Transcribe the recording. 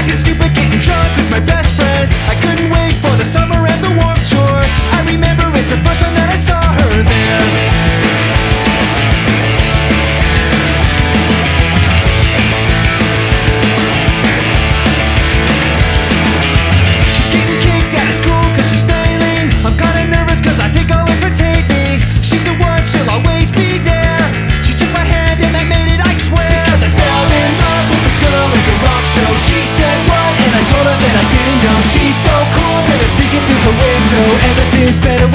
Acting stupid, getting drunk with my best friends. I couldn't wait for the summer and the Warped Tour. I remember it's the first time that I saw her there. She's getting kicked out of school cause she's failing. I'm kinda nervous cause I think I'll infiltrate me. She's the one, she'll always be there. She took my hand and that made it, I swear. Because I fell in love with a girl at the rock show. She said what? And I told her that I didn't know. She's so cool that it's sneaking through her window. Everything's better